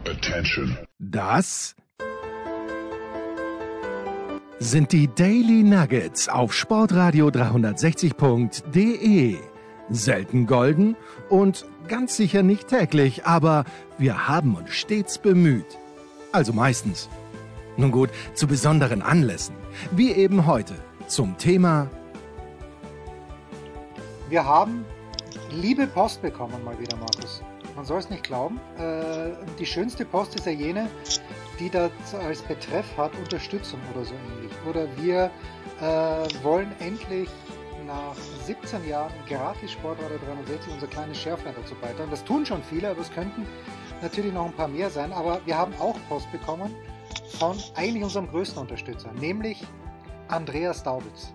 Attention. Das sind die Daily Nuggets auf Sportradio 360.de. Selten golden und ganz sicher nicht täglich, aber wir haben uns stets bemüht. Also meistens. Nun gut, zu besonderen Anlässen, wie eben heute zum Thema. Wir haben liebe Post bekommen mal wieder, Markus. Man soll es nicht glauben. Die schönste Post ist ja jene, die das als Betreff hat, Unterstützung oder so ähnlich. Oder wir wollen endlich nach 17 Jahren gratis Sportradio 360 unser kleines Schärflein dazu beitragen. Das tun schon viele, aber es könnten natürlich noch ein paar mehr sein. Aber wir haben auch Post bekommen von eigentlich unserem größten Unterstützer, nämlich Andreas Daubitz.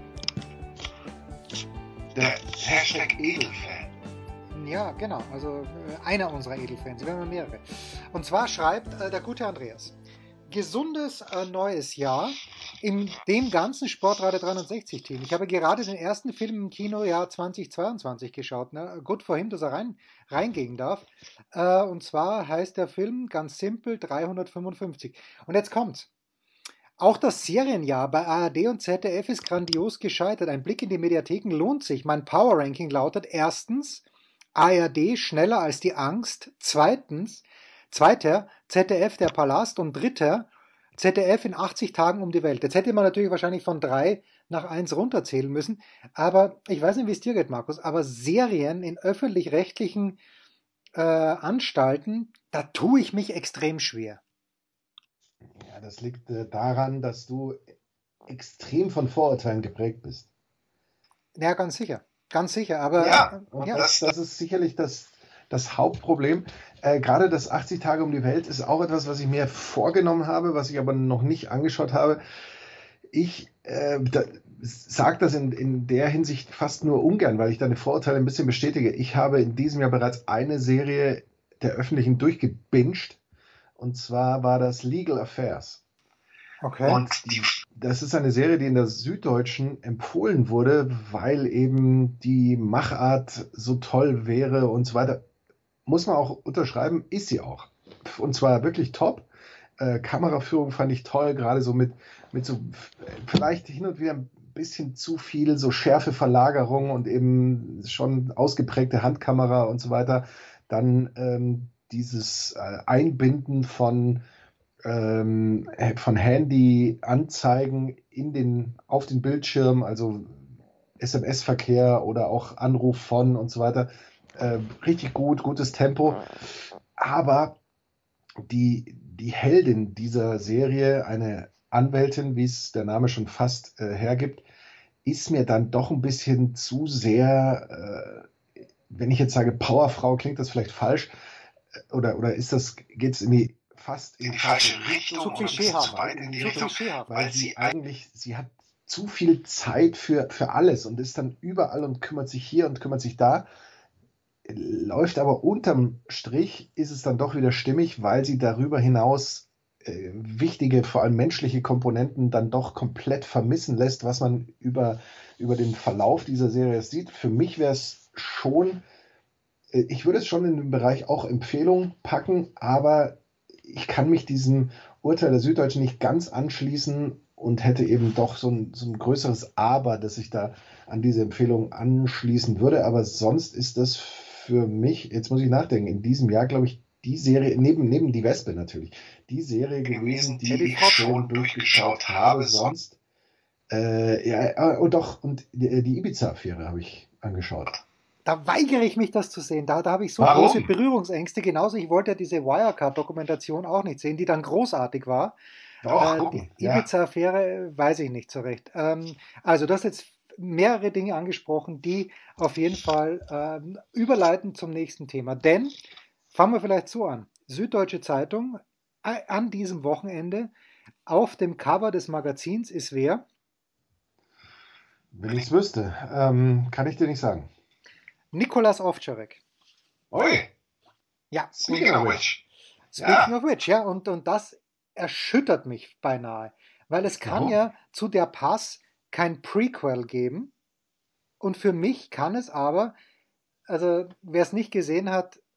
Der Hashtag Edelfan. Ja, genau, also einer unserer Edelfans, wir haben mehrere. Und zwar schreibt der gute Andreas: Gesundes neues Jahr in dem ganzen Sportradio 360 Team. Ich habe gerade den ersten Film im Kinojahr 2022 geschaut. Ne? Gut vor ihm, dass er reingehen darf. Und zwar heißt der Film ganz simpel 355. Und jetzt kommt's. Auch das Serienjahr bei ARD und ZDF ist grandios gescheitert. Ein Blick in die Mediatheken lohnt sich. Mein Power-Ranking lautet erstens ARD schneller als die Angst, zweiter ZDF der Palast und dritter ZDF in 80 Tagen um die Welt. Jetzt hätte man natürlich wahrscheinlich von 3 nach 1 runterzählen müssen, aber ich weiß nicht, wie es dir geht, Markus, aber Serien in öffentlich-rechtlichen Anstalten, da tue ich mich extrem schwer. Ja, das liegt daran, dass du extrem von Vorurteilen geprägt bist. Ja, ganz sicher. Ganz sicher, aber ja. Das ist sicherlich das Hauptproblem. Gerade das 80 Tage um die Welt ist auch etwas, was ich mir vorgenommen habe, was ich aber noch nicht angeschaut habe. Ich sage das in der Hinsicht fast nur ungern, weil ich deine Vorurteile ein bisschen bestätige. Ich habe in diesem Jahr bereits eine Serie der öffentlichen durchgebinged, und zwar war das Legal Affairs. Okay. Und das ist eine Serie, die in der Süddeutschen empfohlen wurde, weil eben die Machart so toll wäre und so weiter. Muss man auch unterschreiben, ist sie auch. Und zwar wirklich top. Kameraführung fand ich toll, gerade so mit so vielleicht hin und wieder ein bisschen zu viel so Schärfeverlagerung und eben schon ausgeprägte Handkamera und so weiter. Dann dieses Einbinden von Handy-Anzeigen auf den Bildschirm, also SMS-Verkehr oder auch Anruf von und so weiter. Richtig gutes Tempo. Aber die Heldin dieser Serie, eine Anwältin, wie es der Name schon fast hergibt, ist mir dann doch ein bisschen zu sehr, wenn ich jetzt sage Powerfrau, klingt das vielleicht falsch, oder geht es in fast in die falsche Richtung, zu klischeehaft, weil sie hat zu viel Zeit für alles und ist dann überall und kümmert sich hier und kümmert sich da. Läuft aber unterm Strich ist es dann doch wieder stimmig, weil sie darüber hinaus wichtige, vor allem menschliche Komponenten dann doch komplett vermissen lässt, was man über den Verlauf dieser Serie sieht. Für mich wäre es schon, ich würde es schon in den Bereich auch Empfehlung packen, aber ich kann mich diesem Urteil der Süddeutschen nicht ganz anschließen und hätte eben doch so ein größeres Aber, dass ich da an diese Empfehlung anschließen würde. Aber sonst ist das für mich, jetzt muss ich nachdenken, in diesem Jahr, glaube ich, die Serie, neben die Wespe natürlich, die Serie gewesen, die ich schon durchgeschaut habe. Sonst, und die Ibiza-Affäre habe ich angeschaut. Da weigere ich mich, das zu sehen. Da habe ich so große Berührungsängste. Genauso, ich wollte ja diese Wirecard-Dokumentation auch nicht sehen, die dann großartig war. Die Ibiza-Affäre weiß ich nicht so recht. Also du hast jetzt mehrere Dinge angesprochen, die auf jeden Fall überleiten zum nächsten Thema. Denn, fangen wir vielleicht so an, Süddeutsche Zeitung, an diesem Wochenende auf dem Cover des Magazins ist wer? Wenn ich es wüsste, kann ich dir nicht sagen. Nicolas Ovtcharek. Oi! Ja. Speaking of which. Speaking of which, ja. Und das erschüttert mich beinahe. Weil es kann ja zu Der Pass kein Prequel geben. Und für mich kann es aber, also wer es nicht gesehen hat,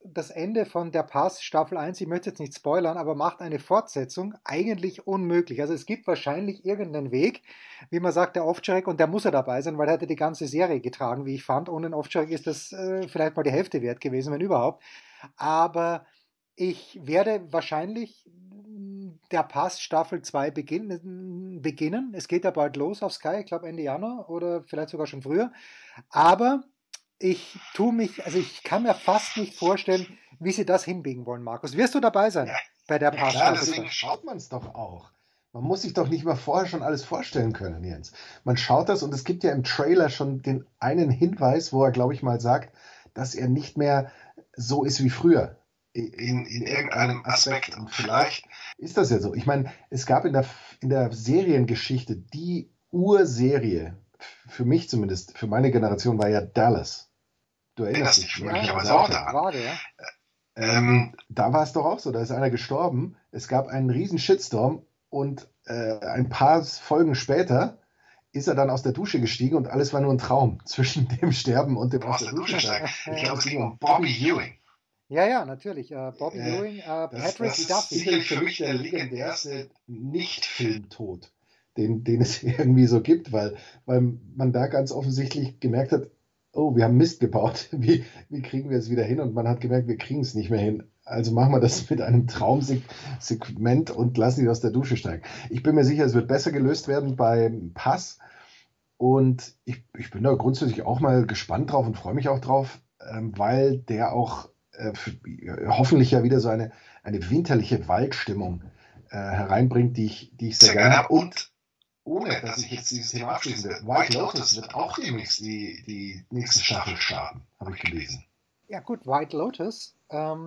das Ende von Der Pass Staffel 1, ich möchte jetzt nicht spoilern, aber macht eine Fortsetzung eigentlich unmöglich. Also es gibt wahrscheinlich irgendeinen Weg, wie man sagt, der Ovtcharek, und der muss ja dabei sein, weil er hat die ganze Serie getragen, wie ich fand. Ohne den Ovtcharek ist das vielleicht mal die Hälfte wert gewesen, wenn überhaupt. Aber ich werde wahrscheinlich Der Pass Staffel 2 beginnen. Es geht ja bald los auf Sky, ich glaube Ende Januar oder vielleicht sogar schon früher. Aber also ich kann mir fast nicht vorstellen, wie sie das hinbiegen wollen, Markus. Wirst du dabei sein bei Der Pass Klar, Staffel 2? deswegen schaut man es doch auch. Man muss sich doch nicht mal vorher schon alles vorstellen können, Jens. Man schaut das und es gibt ja im Trailer schon den einen Hinweis, wo er, glaube ich, mal sagt, dass er nicht mehr so ist wie früher. In irgendeinem Aspekt. Und vielleicht ist das ja so. Ich meine, es gab in der Seriengeschichte die Urserie, für mich zumindest, für meine Generation, war ja Dallas. Du erinnerst dich möglicherweise auch daran. Vage, ja. Da war es doch auch so, da ist einer gestorben, es gab einen riesen Shitstorm und ein paar Folgen später ist er dann aus der Dusche gestiegen und alles war nur ein Traum zwischen dem Sterben und dem aus der Dusche steigen. Ich glaube, es ging um Bobby Ewing. Ja, natürlich. Bobby Ewing, Patrick das ist Duffy. sicherlich für mich der legendärste Nicht-Filmtod, den es irgendwie so gibt, weil man da ganz offensichtlich gemerkt hat, oh, wir haben Mist gebaut, wie kriegen wir es wieder hin? Und man hat gemerkt, wir kriegen es nicht mehr hin. Also machen wir das mit einem Traumsegment und lassen ihn aus der Dusche steigen. Ich bin mir sicher, es wird besser gelöst werden beim Pass. Und ich bin da grundsätzlich auch mal gespannt drauf und freue mich auch drauf, weil der auch hoffentlich ja wieder so eine winterliche Waldstimmung hereinbringt, die ich sehr gerne habe. Und ohne, dass ich jetzt dieses Thema abschließen will, White Lotus wird auch demnächst die nächste Staffel starten, habe ich gelesen. Ja gut, White Lotus,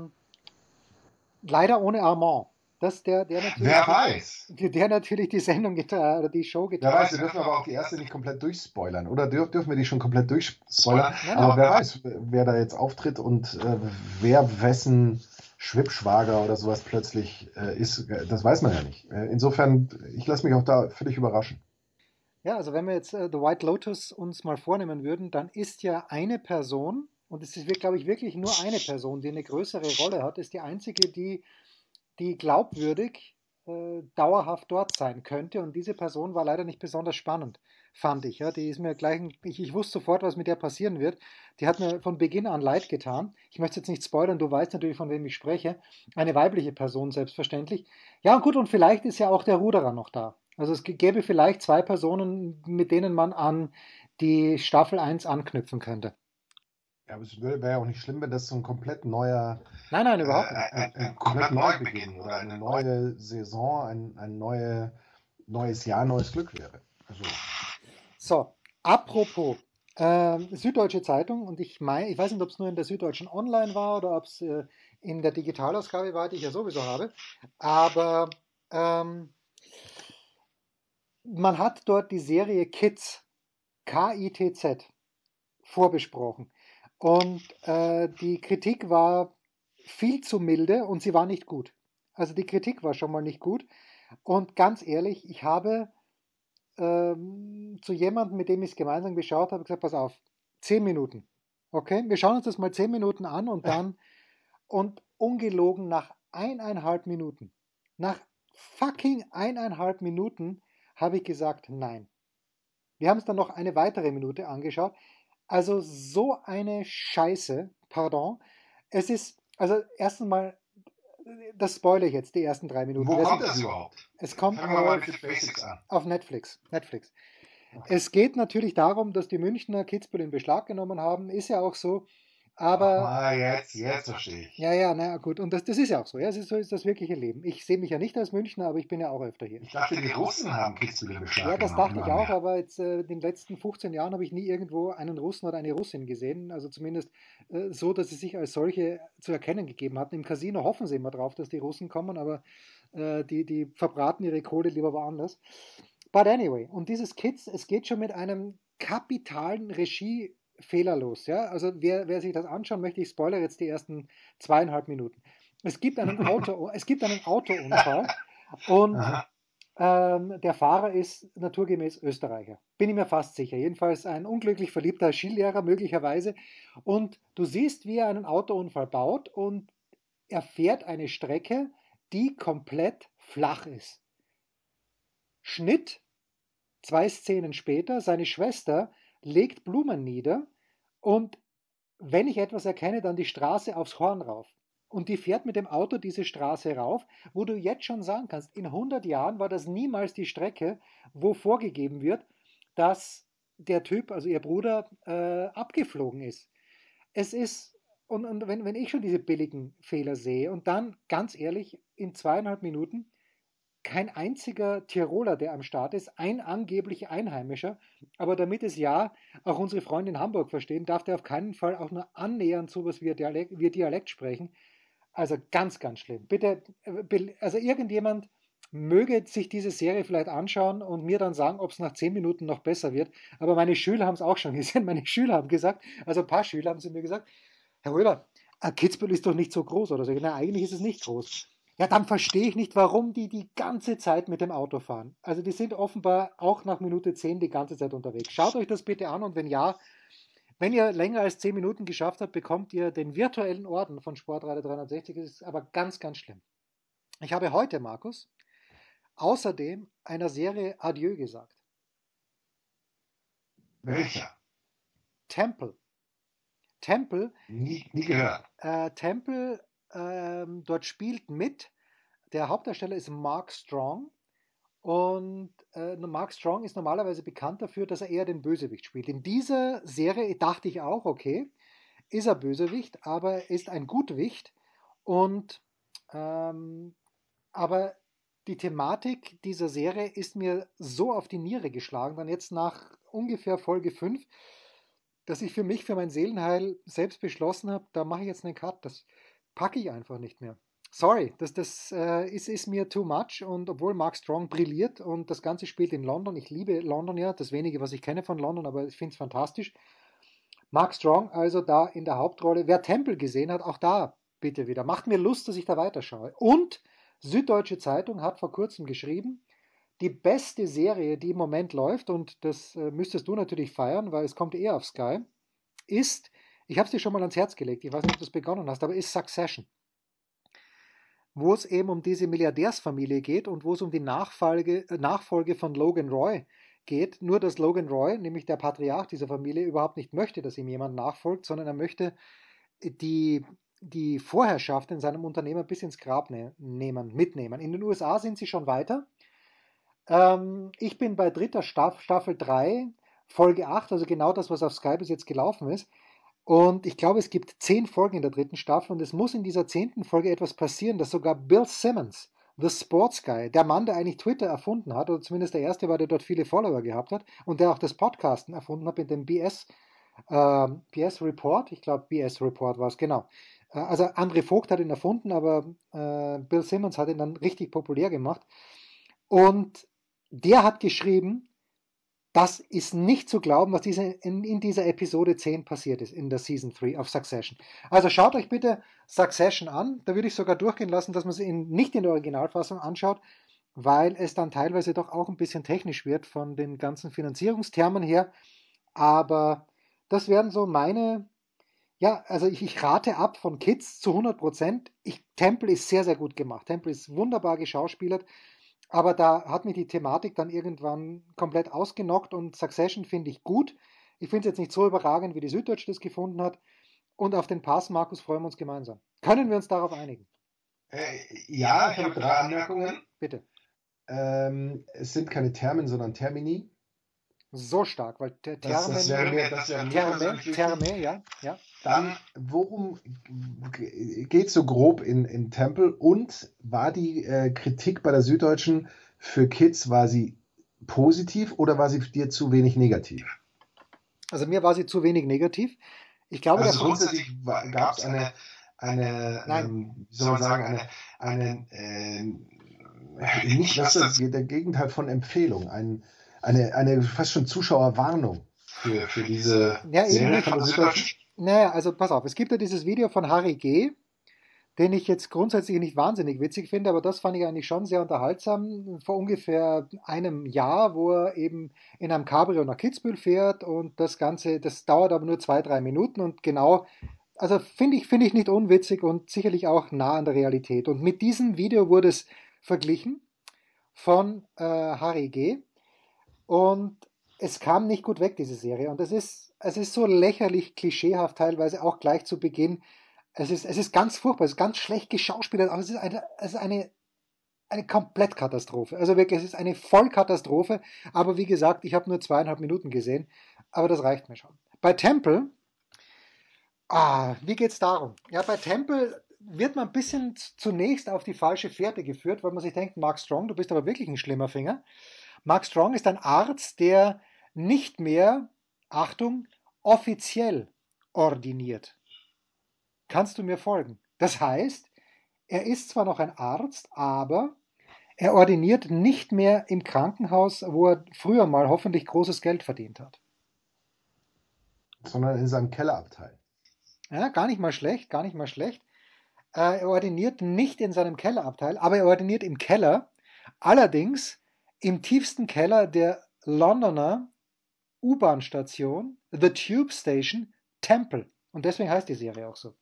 leider ohne Armand. Der natürlich, wer weiß. Der natürlich die Sendung oder die Show getragen. Wer weiß, wir dürfen aber auch die erste nicht komplett durchspoilern. Oder dürfen wir die schon komplett durchspoilern? Aber wer weiß, wer da jetzt auftritt und wer wessen Schwippschwager oder sowas plötzlich ist, das weiß man ja nicht. Insofern, ich lasse mich auch da völlig überraschen. Ja, also wenn wir jetzt The White Lotus uns mal vornehmen würden, dann ist ja eine Person, und es ist, glaube ich, wirklich nur eine Person, die eine größere Rolle hat, ist die einzige, die glaubwürdig dauerhaft dort sein könnte. Und diese Person war leider nicht besonders spannend, fand ich. Ja. Die ist mir gleich, ich wusste sofort, was mit der passieren wird. Die hat mir von Beginn an leid getan. Ich möchte jetzt nicht spoilern, du weißt natürlich, von wem ich spreche. Eine weibliche Person, selbstverständlich. Ja, gut, und vielleicht ist ja auch der Ruderer noch da. Also es gäbe vielleicht 2 Personen, mit denen man an die Staffel 1 anknüpfen könnte. Ja, aber es wäre ja auch nicht schlimm, wenn das so ein komplett neuer... Nein, überhaupt nicht. Ein komplett Neubeginn oder eine neue Saison, ein neues Jahr, neues Glück wäre. Also. So, apropos Süddeutsche Zeitung, und ich weiß nicht, ob es nur in der Süddeutschen Online war oder ob es in der Digitalausgabe war, die ich ja sowieso habe, aber man hat dort die Serie Kitz, K-I-T-Z, vorbesprochen. Und die Kritik war viel zu milde und sie war nicht gut. Also die Kritik war schon mal nicht gut. Und ganz ehrlich, ich habe zu jemandem, mit dem ich es gemeinsam geschaut habe, gesagt, pass auf, 10 Minuten. Okay, wir schauen uns das mal 10 Minuten an und dann, und ungelogen nach 1,5 Minuten, nach fucking 1,5 Minuten habe ich gesagt, nein. Wir haben es dann noch eine weitere Minute angeschaut. Also so eine Scheiße, pardon. Es ist, also erstens mal, das spoilere ich jetzt, die ersten 3 Minuten. Wo kommt das überhaupt? Es kommt Fangen wir mal mit Basics an. Auf Netflix. Okay. Es geht natürlich darum, dass die Münchner Kitzbühel in Beschlag genommen haben, ist ja auch so. Aber jetzt verstehe ich. Ja, na gut. Und das ist ja auch so. Ja, so ist das wirkliche Leben. Ich sehe mich ja nicht als Münchner, aber ich bin ja auch öfter hier. Ich dachte, die Russen haben Kitzbühel in Beschlag genommen. Ja, das dachte ich auch, aber jetzt in den letzten 15 Jahren habe ich nie irgendwo einen Russen oder eine Russin gesehen. Also zumindest so, dass sie sich als solche zu erkennen gegeben hatten. Im Casino hoffen sie immer drauf, dass die Russen kommen, aber die verbraten ihre Kohle lieber woanders. But anyway, und dieses Kids, es geht schon mit einem kapitalen Regiefehler los. Ja? Also wer sich das anschauen möchte, ich spoilere jetzt die ersten 2,5 Minuten. Es gibt einen Autounfall und der Fahrer ist naturgemäß Österreicher. Bin ich mir fast sicher. Jedenfalls ein unglücklich verliebter Skilehrer möglicherweise. Und du siehst, wie er einen Autounfall baut und er fährt eine Strecke, die komplett flach ist. Schnitt, 2 Szenen später, seine Schwester legt Blumen nieder und wenn ich etwas erkenne, dann die Straße aufs Horn rauf. Und die fährt mit dem Auto diese Straße rauf, wo du jetzt schon sagen kannst, in 100 Jahren war das niemals die Strecke, wo vorgegeben wird, dass der Typ, also ihr Bruder, abgeflogen ist. Es ist, und wenn ich schon diese billigen Fehler sehe und dann, ganz ehrlich, in 2,5 Minuten kein einziger Tiroler, der am Start ist, ein angeblich Einheimischer, aber damit es ja auch unsere Freunde in Hamburg verstehen, darf der auf keinen Fall auch nur annähernd sowas wie Dialekt sprechen. Also ganz, ganz schlimm. Bitte, also irgendjemand möge sich diese Serie vielleicht anschauen und mir dann sagen, ob es nach 10 Minuten noch besser wird. Aber meine Schüler haben es auch schon gesehen. Meine Schüler haben gesagt, also ein paar Schüler haben zu mir gesagt, Herr Röber, Kitzbühel ist doch nicht so groß oder so. Na, eigentlich ist es nicht groß. Ja, dann verstehe ich nicht, warum die ganze Zeit mit dem Auto fahren. Also die sind offenbar auch nach Minute 10 die ganze Zeit unterwegs. Schaut euch das bitte an und wenn ja, wenn ihr länger als 10 Minuten geschafft habt, bekommt ihr den virtuellen Orden von Sportradio 360. Das ist aber ganz, ganz schlimm. Ich habe heute, Markus, außerdem einer Serie Adieu gesagt. Welcher? Temple. Temple. Nie gehört. Temple, dort spielt mit. Der Hauptdarsteller ist Mark Strong. Und Mark Strong ist normalerweise bekannt dafür, dass er eher den Bösewicht spielt. In dieser Serie dachte ich auch, okay, ist er Bösewicht, aber er ist ein Gutwicht. Und aber die Thematik dieser Serie ist mir so auf die Niere geschlagen, dann jetzt nach ungefähr Folge 5, dass ich für mich, für mein Seelenheil selbst beschlossen habe, da mache ich jetzt einen Cut. Das packe ich einfach nicht mehr. Sorry, das ist mir too much und obwohl Mark Strong brilliert und das Ganze spielt in London, ich liebe London ja, das wenige, was ich kenne von London, aber ich finde es fantastisch. Mark Strong also da in der Hauptrolle. Wer Temple gesehen hat, auch da bitte wieder. Macht mir Lust, dass ich da weiterschaue. Und Süddeutsche Zeitung hat vor kurzem geschrieben, die beste Serie, die im Moment läuft, und das müsstest du natürlich feiern, weil es kommt eher auf Sky, ist, ich habe es dir schon mal ans Herz gelegt, ich weiß nicht, ob du es begonnen hast, aber ist Succession. Wo es eben um diese Milliardärsfamilie geht und wo es um die Nachfolge von Logan Roy geht. Nur, dass Logan Roy, nämlich der Patriarch dieser Familie, überhaupt nicht möchte, dass ihm jemand nachfolgt, sondern er möchte die Vorherrschaft in seinem Unternehmen bis ins Grab mitnehmen. In den USA sind sie schon weiter. Ich bin bei dritter Staffel 3, Folge 8, also genau das, was auf Sky bis jetzt gelaufen ist. Und ich glaube, es gibt 10 Folgen in der dritten Staffel und es muss in dieser 10. Folge etwas passieren, dass sogar Bill Simmons, The Sports Guy, der Mann, der eigentlich Twitter erfunden hat, oder zumindest der erste war, der dort viele Follower gehabt hat und der auch das Podcasten erfunden hat mit dem BS Report, ich glaube BS Report war es, genau. Also André Vogt hat ihn erfunden, aber Bill Simmons hat ihn dann richtig populär gemacht. Und der hat geschrieben, das ist nicht zu glauben, was in dieser Episode 10 passiert ist, in der Season 3 of Succession. Also schaut euch bitte Succession an. Da würde ich sogar durchgehen lassen, dass man sie nicht in der Originalfassung anschaut, weil es dann teilweise doch auch ein bisschen technisch wird von den ganzen Finanzierungstermen her. Aber das wären so meine, ja, also ich rate ab von Kids zu 100%. Temple ist sehr, sehr gut gemacht. Temple ist wunderbar geschauspielert. Aber da hat mich die Thematik dann irgendwann komplett ausgenockt und Succession finde ich gut. Ich finde es jetzt nicht so überragend, wie die Süddeutsche das gefunden hat. Und auf den Pass, Markus, freuen wir uns gemeinsam. Können wir uns darauf einigen? Ja, ich habe 3 Anmerkungen. Bitte. Es sind keine Termen, sondern Termini. So stark, weil Terme, ja. Dann, worum geht es so grob in Temple und war die Kritik bei der Süddeutschen für Kids, war sie positiv oder war sie dir zu wenig negativ? Also mir war sie zu wenig negativ. Ich glaube, also grundsätzlich gab es eine nicht was der Gegenteil von Empfehlung, eine fast schon Zuschauerwarnung für diese Serie von der Süddeutschen. Naja, also pass auf, es gibt ja dieses Video von Harry G., den ich jetzt grundsätzlich nicht wahnsinnig witzig finde, aber das fand ich eigentlich schon sehr unterhaltsam. Vor ungefähr einem Jahr, wo er eben in einem Cabrio nach Kitzbühel fährt und das Ganze, das dauert aber nur 2, 3 Minuten und genau, also finde ich nicht unwitzig und sicherlich auch nah an der Realität. Und mit diesem Video wurde es verglichen von Harry G. Und es kam nicht gut weg, diese Serie. Und es ist so lächerlich klischeehaft teilweise, auch gleich zu Beginn. Es ist ganz furchtbar, es ist ganz schlecht geschauspielert, aber es ist eine Komplettkatastrophe. Also wirklich, es ist eine Vollkatastrophe. Aber wie gesagt, ich habe nur 2,5 Minuten gesehen. Aber das reicht mir schon. Bei Temple, wie geht's darum? Ja, bei Temple wird man ein bisschen zunächst auf die falsche Fährte geführt, weil man sich denkt, Mark Strong, du bist aber wirklich ein schlimmer Finger. Mark Strong ist ein Arzt, der nicht mehr, Achtung, offiziell ordiniert. Kannst du mir folgen? Das heißt, er ist zwar noch ein Arzt, aber er ordiniert nicht mehr im Krankenhaus, wo er früher mal hoffentlich großes Geld verdient hat. Sondern in seinem Kellerabteil. Ja, gar nicht mal schlecht, gar nicht mal schlecht. Er ordiniert nicht in seinem Kellerabteil, aber er ordiniert im Keller. Allerdings im tiefsten Keller der Londoner U-Bahn-Station, The Tube Station, Temple. Und deswegen heißt die Serie auch so.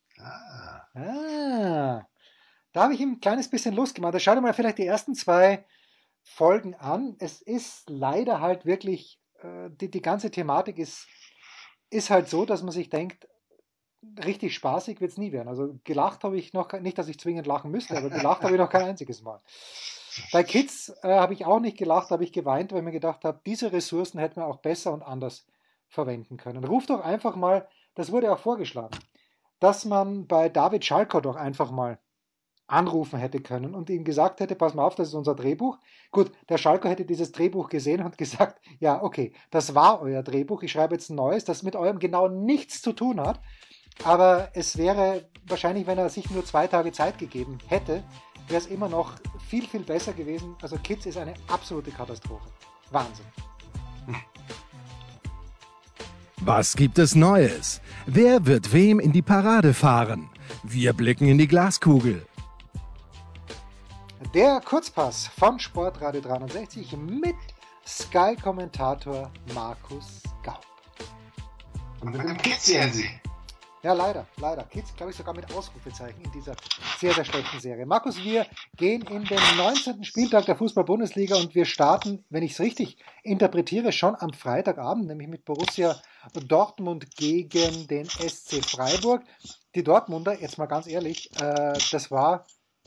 Da habe ich ihm ein kleines bisschen Lust gemacht. Da schau dir mal vielleicht die ersten 2 Folgen an. Es ist leider halt wirklich, die ganze Thematik ist halt so, dass man sich denkt, richtig spaßig wird es nie werden. Also gelacht habe ich noch, nicht, dass ich zwingend lachen müsste, aber gelacht habe ich noch kein einziges Mal. Bei Kids habe ich auch nicht gelacht, habe ich geweint, weil ich mir gedacht habe, diese Ressourcen hätten wir auch besser und anders verwenden können. Ruf doch einfach mal, das wurde auch vorgeschlagen, dass man bei David Schalker doch einfach mal anrufen hätte können und ihm gesagt hätte, pass mal auf, das ist unser Drehbuch. Gut, der Schalker hätte dieses Drehbuch gesehen und gesagt, ja, okay, das war euer Drehbuch, ich schreibe jetzt ein neues, das mit eurem genau nichts zu tun hat, aber es wäre wahrscheinlich, wenn er sich nur 2 Tage Zeit gegeben hätte, wäre es immer noch viel, viel besser gewesen. Also Kids ist eine absolute Katastrophe. Wahnsinn. Was gibt es Neues? Wer wird wem in die Parade fahren? Wir blicken in die Glaskugel. Der Kurzpass von Sportradio 360 mit Sky-Kommentator Markus Gaub. Und mit dem Kids-Jensi. Ja, leider. Kids, glaube ich, sogar mit Ausrufezeichen in dieser sehr, sehr schlechten Serie. Markus, wir gehen in den 19. Spieltag der Fußball-Bundesliga und wir starten, wenn ich es richtig interpretiere, schon am Freitagabend, nämlich mit Borussia Dortmund gegen den SC Freiburg. Die Dortmunder, jetzt mal ganz ehrlich, das war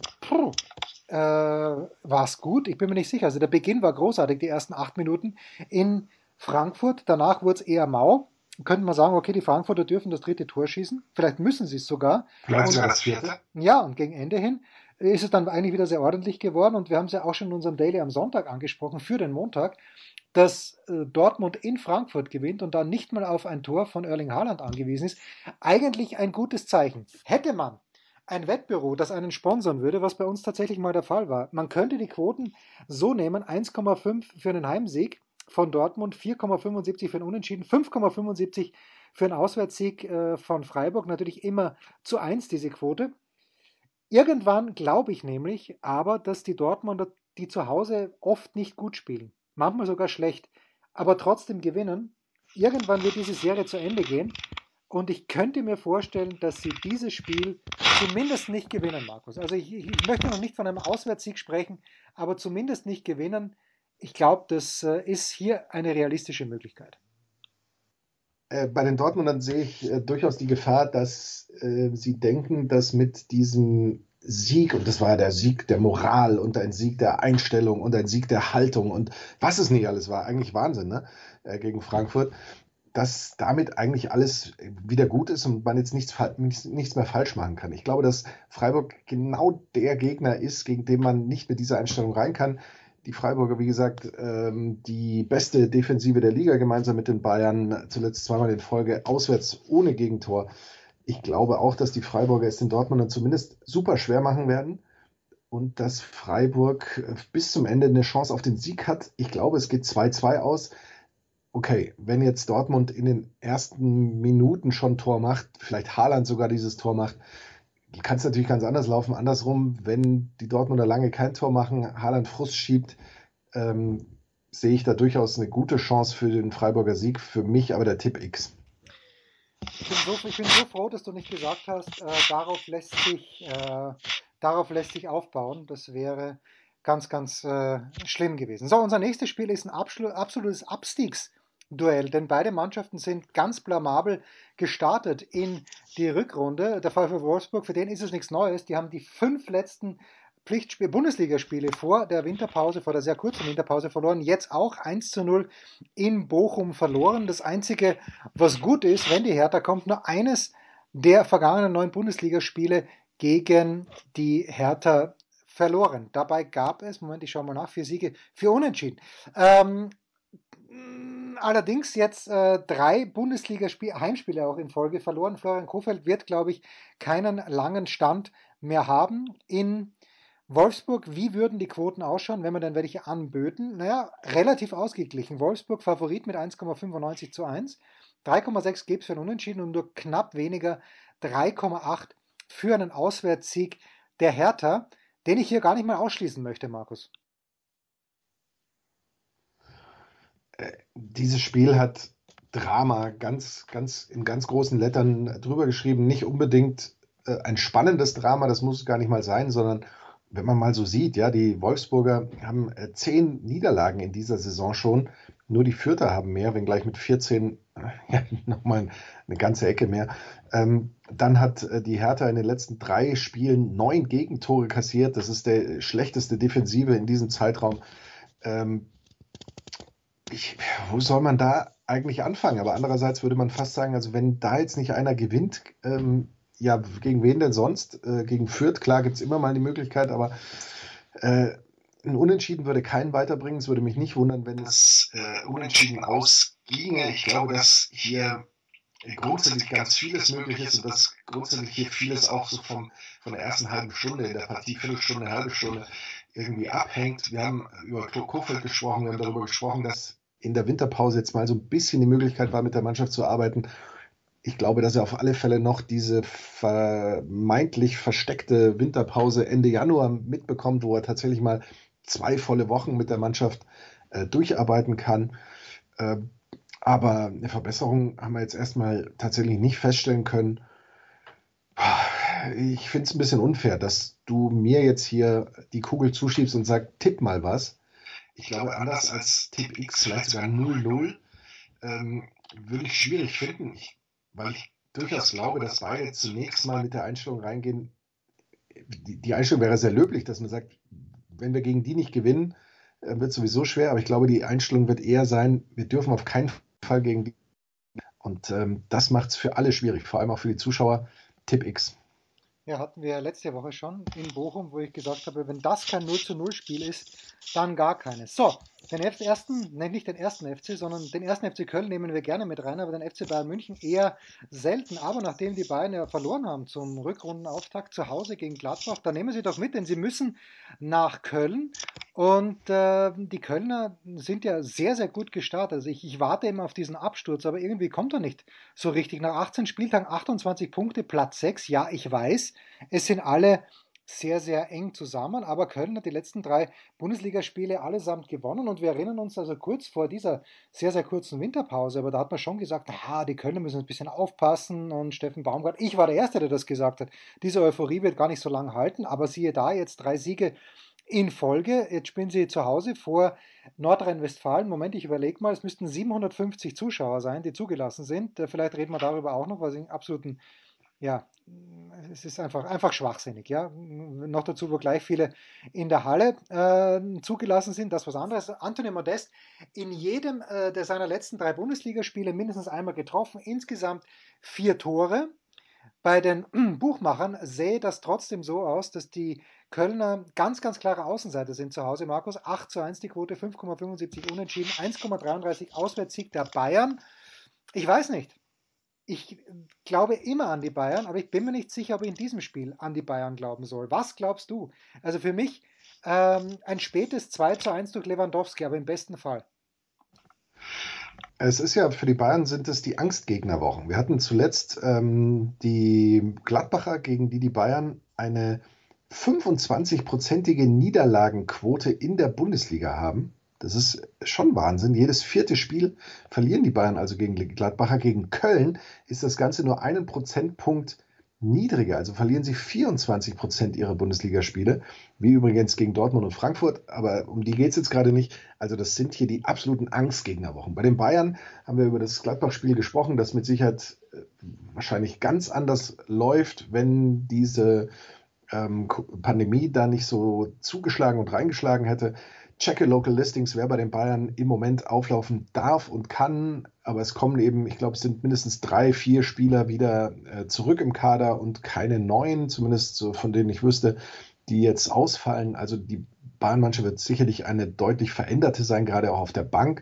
es gut? Ich bin mir nicht sicher. Also der Beginn war großartig, die ersten 8 Minuten in Frankfurt. Danach wurde es eher mau. Könnte man sagen, okay, die Frankfurter dürfen das 3. Tor schießen. Vielleicht müssen sie es sogar. Vielleicht sogar das 4. Ja, und gegen Ende hin ist es dann eigentlich wieder sehr ordentlich geworden. Und wir haben es ja auch schon in unserem Daily am Sonntag angesprochen, für den Montag, dass Dortmund in Frankfurt gewinnt und dann nicht mal auf ein Tor von Erling Haaland angewiesen ist. Eigentlich ein gutes Zeichen. Hätte man ein Wettbüro, das einen sponsern würde, was bei uns tatsächlich mal der Fall war. Man könnte die Quoten so nehmen, 1,5 für einen Heimsieg von Dortmund, 4,75 für einen Unentschieden, 5,75 für einen Auswärtssieg von Freiburg, natürlich immer zu 1 diese Quote. Irgendwann glaube ich nämlich aber, dass die Dortmunder, die zu Hause oft nicht gut spielen, manchmal sogar schlecht, aber trotzdem gewinnen, irgendwann wird diese Serie zu Ende gehen und ich könnte mir vorstellen, dass sie dieses Spiel zumindest nicht gewinnen, Markus. Also ich möchte noch nicht von einem Auswärtssieg sprechen, aber zumindest nicht gewinnen. Ich glaube, das ist hier eine realistische Möglichkeit. Bei den Dortmundern sehe ich durchaus die Gefahr, dass sie denken, dass mit diesem Sieg, und das war ja der Sieg der Moral und ein Sieg der Einstellung und ein Sieg der Haltung und was es nicht alles war, eigentlich Wahnsinn, ne? Gegen Frankfurt, dass damit eigentlich alles wieder gut ist und man jetzt nichts mehr falsch machen kann. Ich glaube, dass Freiburg genau der Gegner ist, gegen den man nicht mit dieser Einstellung rein kann. Die Freiburger, wie gesagt, die beste Defensive der Liga, gemeinsam mit den Bayern, zuletzt 2-mal in Folge, auswärts ohne Gegentor. Ich glaube auch, dass die Freiburger es den Dortmundern zumindest super schwer machen werden und dass Freiburg bis zum Ende eine Chance auf den Sieg hat. Ich glaube, es geht 2-2 aus. Okay, wenn jetzt Dortmund in den ersten Minuten schon Tor macht, vielleicht Haaland sogar dieses Tor macht, kann es natürlich ganz anders laufen. Andersrum, wenn die Dortmunder lange kein Tor machen, Haaland Frust schiebt, ähm, sehe ich da durchaus eine gute Chance für den Freiburger Sieg. Für mich aber der Tipp X. Ich bin so froh, dass du nicht gesagt hast, darauf lässt sich aufbauen. Das wäre ganz, ganz schlimm gewesen. So, unser nächstes Spiel ist ein absolutes Abstiegsduell, denn beide Mannschaften sind ganz blamabel gestartet in die Rückrunde. Der VfL Wolfsburg, für den ist es nichts Neues. Die haben die 5 letzten Bundesligaspiele vor der Winterpause, vor der sehr kurzen Winterpause verloren. Jetzt auch 1:0 in Bochum verloren. Das Einzige, was gut ist, wenn die Hertha kommt, nur eines der vergangenen 9 Bundesligaspiele gegen die Hertha verloren. Dabei gab es, Moment, ich schaue mal nach, 4 Siege, 4 Unentschieden. Allerdings jetzt 3 Bundesliga-Heimspiele auch in Folge verloren. Florian Kohfeldt wird, glaube ich, keinen langen Stand mehr haben in Wolfsburg. Wie würden die Quoten ausschauen, wenn wir dann welche anböten? Naja, relativ ausgeglichen. Wolfsburg Favorit mit 1,95:1. 3,6 gäbe es für einen Unentschieden und nur knapp weniger 3,8 für einen Auswärtssieg der Hertha, den ich hier gar nicht mal ausschließen möchte, Markus. Dieses Spiel hat Drama ganz, ganz in ganz großen Lettern drüber geschrieben. Nicht unbedingt ein spannendes Drama, das muss es gar nicht mal sein, sondern wenn man mal so sieht, ja, die Wolfsburger haben 10 Niederlagen in dieser Saison schon. Nur die Fürther haben mehr, wenngleich mit 14 ja, nochmal eine ganze Ecke mehr. Dann hat die Hertha in den letzten 3 Spielen 9 Gegentore kassiert. Das ist der schlechteste Defensive in diesem Zeitraum. Wo soll man da eigentlich anfangen? Aber andererseits würde man fast sagen, also wenn da jetzt nicht einer gewinnt, ja, gegen wen denn sonst? Gegen Fürth, klar, gibt es immer mal die Möglichkeit, aber ein Unentschieden würde keinen weiterbringen. Es würde mich nicht wundern, wenn es Unentschieden ausginge. Ich glaube, dass hier grundsätzlich ganz vieles möglich ist und dass grundsätzlich hier vieles auch so von der ersten halben Stunde in der Partie, Viertelstunde, halbe Stunde irgendwie abhängt. Wir haben über Kohfeldt gesprochen, wir haben darüber gesprochen, dass in der Winterpause jetzt mal so ein bisschen die Möglichkeit war, mit der Mannschaft zu arbeiten. Ich glaube, dass er auf alle Fälle noch diese vermeintlich versteckte Winterpause Ende Januar mitbekommt, wo er tatsächlich mal 2 volle Wochen mit der Mannschaft durcharbeiten kann. Aber eine Verbesserung haben wir jetzt erstmal tatsächlich nicht feststellen können. Ich finde es ein bisschen unfair, dass du mir jetzt hier die Kugel zuschiebst und sagst, tipp mal was. Ich glaube, anders als Tipp X, vielleicht sogar 0:0, würde ich schwierig finden, weil ich durchaus glaube, dass beide zunächst mal mit der Einstellung reingehen. Die Einstellung wäre sehr löblich, dass man sagt, wenn wir gegen die nicht gewinnen, wird es sowieso schwer, aber ich glaube, die Einstellung wird eher sein, wir dürfen auf keinen Fall gegen die. Und das macht es für alle schwierig, vor allem auch für die Zuschauer. Tipp X. Ja, hatten wir letzte Woche schon in Bochum, wo ich gesagt habe, wenn das kein 0:0 Spiel ist, dann gar keines. So, nicht den ersten FC, sondern den ersten FC Köln nehmen wir gerne mit rein, aber den FC Bayern München eher selten. Aber nachdem die Bayern ja verloren haben zum Rückrundenauftakt zu Hause gegen Gladbach, dann nehmen sie doch mit, denn sie müssen nach Köln. Und die Kölner sind ja sehr, sehr gut gestartet. Also ich warte immer auf diesen Absturz, aber irgendwie kommt er nicht so richtig. Nach 18 Spieltagen 28 Punkte, Platz 6. Ja, ich weiß, es sind alle sehr, sehr eng zusammen, aber Köln hat die letzten 3 Bundesligaspiele allesamt gewonnen und wir erinnern uns also kurz vor dieser sehr, sehr kurzen Winterpause, aber da hat man schon gesagt, die Kölner müssen ein bisschen aufpassen und Steffen Baumgart, ich war der Erste, der das gesagt hat, diese Euphorie wird gar nicht so lange halten, aber siehe da, jetzt 3 Siege in Folge. Jetzt spielen sie zu Hause vor Nordrhein-Westfalen. Moment, ich überlege mal, es müssten 750 Zuschauer sein, die zugelassen sind. Vielleicht reden wir darüber auch noch, was ich absoluten, ja, es ist einfach schwachsinnig, ja. Noch dazu, wo gleich viele in der Halle zugelassen sind, das was anderes. Anthony Modest in jedem der seiner letzten 3 Bundesligaspiele mindestens einmal getroffen, insgesamt 4 Tore. Bei den Buchmachern sähe das trotzdem so aus, dass die Kölner ganz, ganz klare Außenseiter sind zu Hause. Markus, 8:1 die Quote, 5,75 Unentschieden, 1,33 Auswärtssieg der Bayern. Ich weiß nicht. Ich glaube immer an die Bayern, aber ich bin mir nicht sicher, ob ich in diesem Spiel an die Bayern glauben soll. Was glaubst du? Also für mich ein spätes 2:1 durch Lewandowski, aber im besten Fall. Es ist ja, für die Bayern sind es die Angstgegnerwochen. Wir hatten zuletzt die Gladbacher, gegen die Bayern eine 25-prozentige Niederlagenquote in der Bundesliga haben. Das ist schon Wahnsinn. Jedes vierte Spiel verlieren die Bayern also gegen die Gladbacher. Gegen Köln ist das Ganze nur einen Prozentpunkt niedriger. Also verlieren sie 24% ihrer Bundesligaspiele, wie übrigens gegen Dortmund und Frankfurt. Aber um die geht es jetzt gerade nicht. Also das sind hier die absoluten Angstgegnerwochen. Bei den Bayern haben wir über das Gladbach-Spiel gesprochen, das mit Sicherheit wahrscheinlich ganz anders läuft, wenn diese Pandemie da nicht so zugeschlagen und reingeschlagen hätte. Checke Local Listings, wer bei den Bayern im Moment auflaufen darf und kann, aber es kommen eben, ich glaube, es sind mindestens 3, 4 Spieler wieder zurück im Kader und keine neuen, zumindest so von denen ich wüsste, die jetzt ausfallen. Also die Bayern-Mannschaft wird sicherlich eine deutlich veränderte sein, gerade auch auf der Bank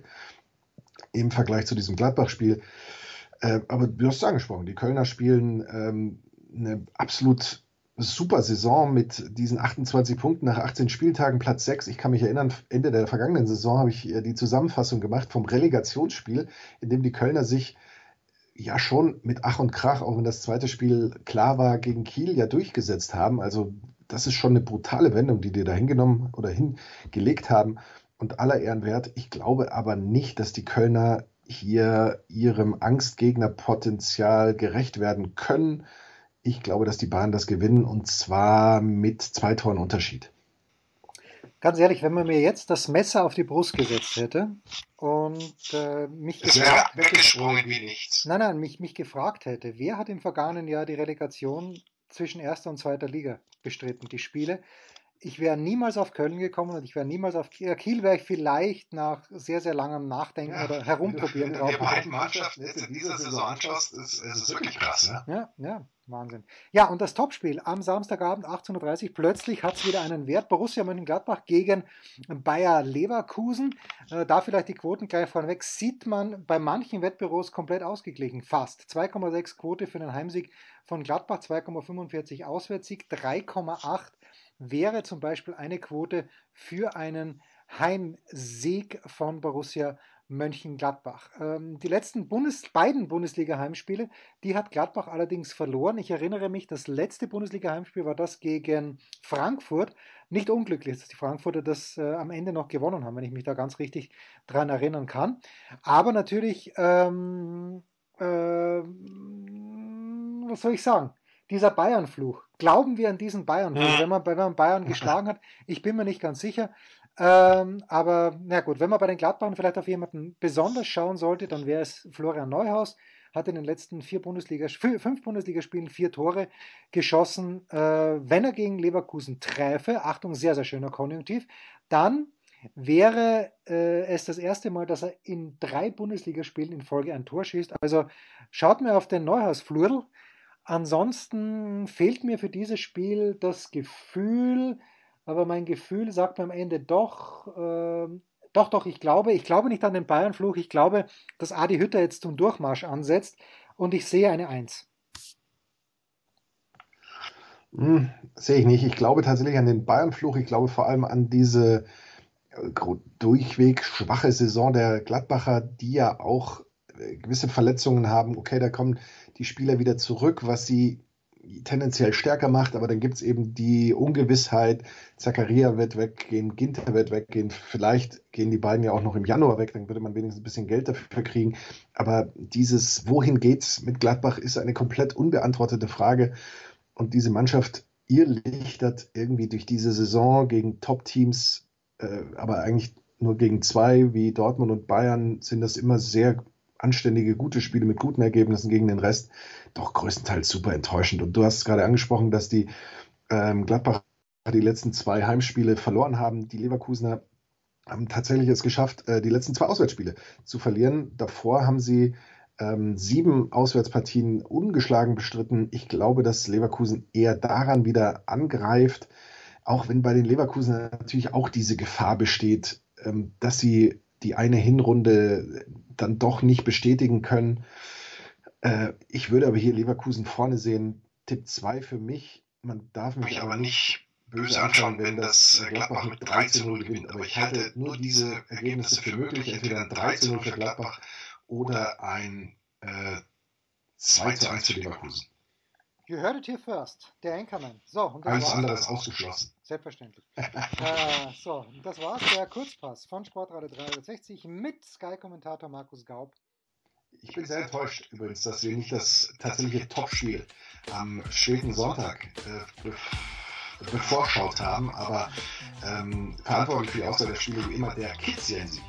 im Vergleich zu diesem Gladbach-Spiel. Aber du hast es angesprochen, die Kölner spielen eine absolut super Saison mit diesen 28 Punkten nach 18 Spieltagen, Platz 6. Ich kann mich erinnern, Ende der vergangenen Saison habe ich die Zusammenfassung gemacht vom Relegationsspiel, in dem die Kölner sich ja schon mit Ach und Krach, auch wenn das zweite Spiel klar war, gegen Kiel ja durchgesetzt haben. Also das ist schon eine brutale Wendung, die da hingenommen oder hingelegt haben. Und aller Ehren wert. Ich glaube aber nicht, dass die Kölner hier ihrem Angstgegnerpotenzial gerecht werden können. Ich glaube, dass die Bayern das gewinnen und zwar mit 2 Toren Unterschied. Ganz ehrlich, wenn man mir jetzt das Messer auf die Brust gesetzt hätte und mich gefragt, weggesprungen wie nichts. mich gefragt hätte, wer hat im vergangenen Jahr die Relegation zwischen erster und zweiter Liga bestritten, die Spiele, ich wäre niemals auf Köln gekommen und ich wäre niemals auf Kiel, wäre ich vielleicht nach sehr, sehr langem Nachdenken oder herumprobieren drauf. Wenn du dir beiden Mannschaften jetzt in dieser Saison anschaust, ist es wirklich krass. Ne? Ja, Wahnsinn. Ja, und das Topspiel am Samstagabend 18:30 Uhr, plötzlich hat es wieder einen Wert. Borussia Mönchengladbach gegen Bayer Leverkusen. Da vielleicht die Quoten gleich vorneweg. Sieht man bei manchen Wettbüros komplett ausgeglichen. Fast. 2,6 Quote für einen Heimsieg von Gladbach, 2,45 Auswärtssieg, 3,8 wäre zum Beispiel eine Quote für einen Heimsieg von Borussia Mönchengladbach. Die letzten beiden Bundesliga-Heimspiele, die hat Gladbach allerdings verloren. Ich erinnere mich, das letzte Bundesliga-Heimspiel war das gegen Frankfurt. Nicht unglücklich, dass die Frankfurter das am Ende noch gewonnen haben, wenn ich mich da ganz richtig dran erinnern kann. Aber natürlich, was soll ich sagen? Dieser Bayern-Fluch. Glauben wir an diesen Bayern-Fluch, wenn man Bayern geschlagen hat? Ich bin mir nicht ganz sicher. Aber na gut, wenn man bei den Gladbachern vielleicht auf jemanden besonders schauen sollte, dann wäre es Florian Neuhaus. Hat in den letzten 5 Bundesligaspielen 4 Tore geschossen. Wenn er gegen Leverkusen träfe, Achtung, sehr, sehr schöner Konjunktiv, dann wäre es das erste Mal, dass er in 3 Bundesligaspielen in Folge ein Tor schießt. Also schaut mir auf den Neuhaus-Flurl. Ansonsten fehlt mir für dieses Spiel das Gefühl, aber mein Gefühl sagt mir am Ende doch, ich glaube nicht an den Bayern-Fluch. Ich glaube, dass Adi Hütter jetzt zum Durchmarsch ansetzt und ich sehe eine 1. Sehe ich nicht. Ich glaube tatsächlich an den Bayern-Fluch. Ich glaube vor allem an diese durchweg schwache Saison der Gladbacher, die ja auch gewisse Verletzungen haben. Okay, da kommen die Spieler wieder zurück, was sie tendenziell stärker macht, aber dann gibt es eben die Ungewissheit, Zakaria wird weggehen, Ginter wird weggehen, vielleicht gehen die beiden ja auch noch im Januar weg, dann würde man wenigstens ein bisschen Geld dafür kriegen, aber dieses wohin geht's mit Gladbach ist eine komplett unbeantwortete Frage und diese Mannschaft irrlichtert irgendwie durch diese Saison gegen Top-Teams, aber eigentlich nur gegen 2 wie Dortmund und Bayern sind das immer sehr anständige, gute Spiele mit guten Ergebnissen gegen den Rest, doch größtenteils super enttäuschend. Und du hast es gerade angesprochen, dass die Gladbacher die letzten 2 Heimspiele verloren haben. Die Leverkusener haben tatsächlich es geschafft, die letzten 2 Auswärtsspiele zu verlieren. Davor haben sie 7 Auswärtspartien ungeschlagen bestritten. Ich glaube, dass Leverkusen eher daran wieder angreift, auch wenn bei den Leverkusenern natürlich auch diese Gefahr besteht, dass sie die eine Hinrunde dann doch nicht bestätigen können. Ich würde aber hier Leverkusen vorne sehen. Tipp 2 für mich. Man darf mich aber nicht böse anschauen, wenn das Gladbach mit 3:0 gewinnt. Aber ich halte nur diese Ergebnisse für möglich. Entweder ein 3:0 für Gladbach oder ein 2:1 für Leverkusen. You heard it here first. Der Anchorman. So, und das Alles war's. andere ist ausgeschlossen. Selbstverständlich. So, das war's. Der Kurzpass von Sportradio 360 mit Sky-Kommentator Markus Gaub. Ich bin sehr enttäuscht übrigens, dass wir nicht das tatsächliche Topspiel am späten Sonntag bevorschaut haben, aber verantwortlich für die Auswahl der Spiele wie immer der Kids Jensi.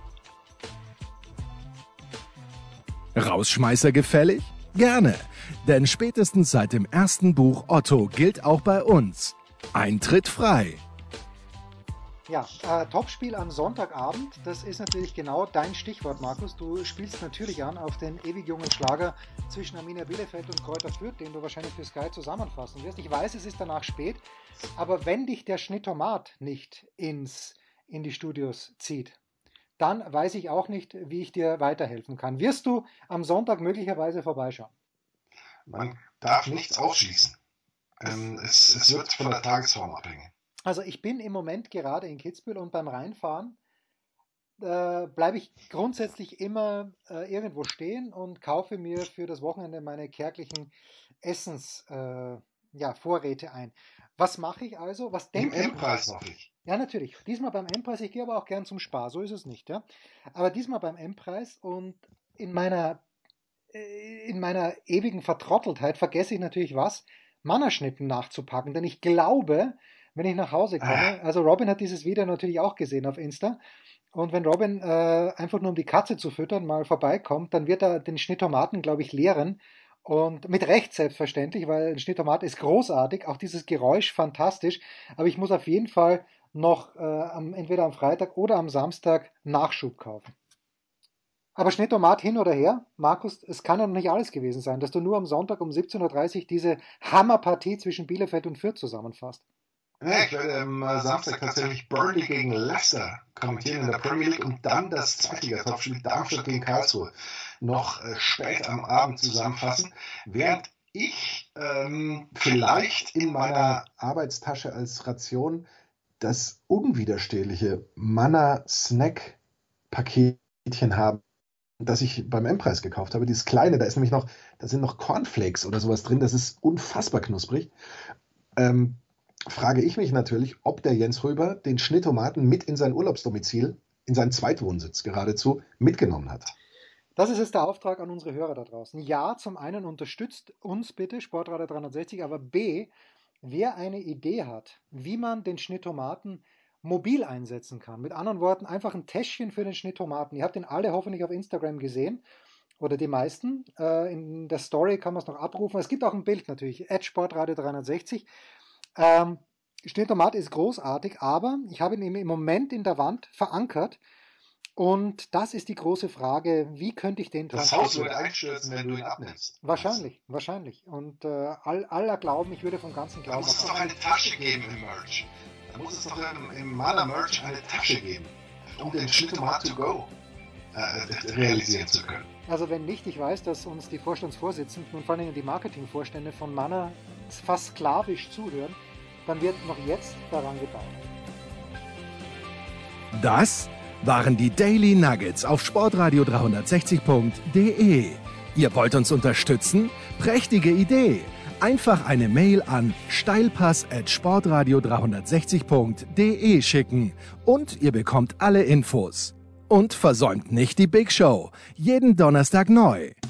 Rausschmeißer gefällig? Gerne, denn spätestens seit dem ersten Buch Otto gilt auch bei uns: Eintritt frei. Ja, Topspiel am Sonntagabend, das ist natürlich genau dein Stichwort, Markus. Du spielst natürlich an auf den ewig jungen Schlager zwischen Arminia Bielefeld und Kräuter Fürth, den du wahrscheinlich für Sky zusammenfassen wirst. Ich weiß, es ist danach spät, aber wenn dich der Schnittomat nicht in die Studios zieht, dann weiß ich auch nicht, wie ich dir weiterhelfen kann. Wirst du am Sonntag möglicherweise vorbeischauen? Man darf nichts ausschließen. Es wird von der Tagesform abhängen. Also ich bin im Moment gerade in Kitzbühel und beim Reinfahren bleibe ich grundsätzlich immer irgendwo stehen und kaufe mir für das Wochenende meine kärglichen Essensvorräte ein. Was mache ich also? Was denke ich? Im M-Preis mache ich. Ja, natürlich. Diesmal beim M-Preis. Ich gehe aber auch gern zum Spar. So ist es nicht. Ja? Aber diesmal beim M-Preis und in meiner ewigen Vertrotteltheit vergesse ich natürlich Mannerschnitten nachzupacken. Denn ich glaube, wenn ich nach Hause komme, also Robin hat dieses Video natürlich auch gesehen auf Insta, und wenn Robin einfach nur um die Katze zu füttern mal vorbeikommt, dann wird er den Schnittomaten, glaube ich, leeren. Und mit Recht selbstverständlich, weil ein Schnittomat ist großartig, auch dieses Geräusch fantastisch, aber ich muss auf jeden Fall noch entweder am Freitag oder am Samstag Nachschub kaufen. Aber Schnittomat hin oder her, Markus, es kann ja noch nicht alles gewesen sein, dass du nur am Sonntag um 17:30 Uhr diese Hammerpartie zwischen Bielefeld und Fürth zusammenfasst. Ja, ich werde am Samstag tatsächlich Burnley gegen Leicester kommentieren in der Premier League und dann das Zweitliga-Topspiel Darmstadt gegen Karlsruhe noch spät am Abend zusammenfassen, während ich vielleicht in meiner Arbeitstasche als Ration das unwiderstehliche Manna-Snack-Paketchen habe, das ich beim M-Preis gekauft habe. Dieses kleine, da sind noch Cornflakes oder sowas drin, das ist unfassbar knusprig. Frage ich mich natürlich, ob der Jens Röber den Schnittomaten mit in sein Urlaubsdomizil, in seinen Zweitwohnsitz geradezu, mitgenommen hat. Das ist jetzt der Auftrag an unsere Hörer da draußen. Ja, zum einen unterstützt uns bitte, Sportradio 360, aber B, wer eine Idee hat, wie man den Schnittomaten mobil einsetzen kann. Mit anderen Worten, einfach ein Täschchen für den Schnittomaten. Ihr habt ihn alle hoffentlich auf Instagram gesehen. Oder die meisten. In der Story kann man es noch abrufen. Es gibt auch ein Bild natürlich. @sportradio 360. Schnittomat ist großartig, aber ich habe ihn im Moment in der Wand verankert. Und das ist die große Frage, wie könnte ich den transportieren? Das Haus würde einstürzen, wenn du ihn abnimmst. Wahrscheinlich. Und aller glauben, ich würde vom ganzen Glauben... Da muss es doch eine Tasche geben im Merch. Da muss es doch im Mana-Merch eine Tasche geben, um den Schnittomat to go realisieren zu können. Also wenn nicht, ich weiß, dass uns die Vorstandsvorsitzenden und vor allem die Marketingvorstände von Mana fast sklavisch zuhören, dann wird noch jetzt daran gebaut. Das waren die Daily Nuggets auf sportradio 360.de. Ihr wollt uns unterstützen? Prächtige Idee! Einfach eine Mail an steilpass@sportradio360.de schicken und ihr bekommt alle Infos. Und versäumt nicht die Big Show. Jeden Donnerstag neu.